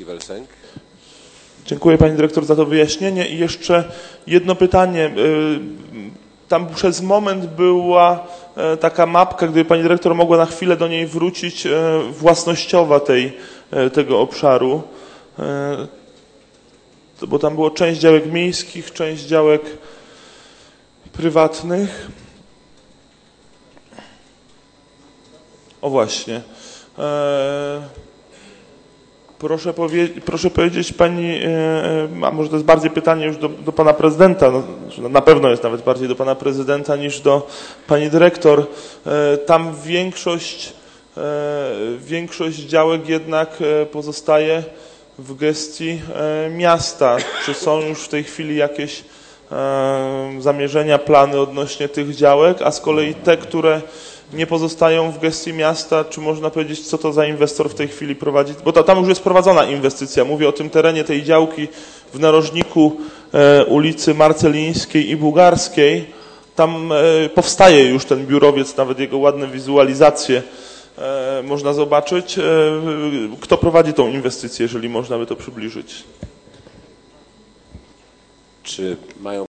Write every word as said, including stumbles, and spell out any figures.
Welsenk. Dziękuję pani dyrektor za to wyjaśnienie. I jeszcze jedno pytanie. Tam przez moment była taka mapka, gdyby pani dyrektor mogła na chwilę do niej wrócić, własnościowa tej, tego obszaru. Bo tam było część działek miejskich, część działek prywatnych. O właśnie. Proszę, powie, proszę powiedzieć pani, a może to jest bardziej pytanie już do, do pana prezydenta, no, na pewno jest nawet bardziej do pana prezydenta niż do pani dyrektor. Tam większość, większość działek jednak pozostaje w gestii miasta. Czy są już w tej chwili jakieś zamierzenia, plany odnośnie tych działek, a z kolei te, które nie pozostają w gestii miasta, czy można powiedzieć, co to za inwestor w tej chwili prowadzi? Bo to, tam już jest prowadzona inwestycja. Mówię o tym terenie tej działki w narożniku e, ulicy Marcelińskiej i Bułgarskiej. Tam e, powstaje już ten biurowiec, nawet jego ładne wizualizacje e, można zobaczyć. E, kto prowadzi tą inwestycję, jeżeli można by to przybliżyć? Czy mają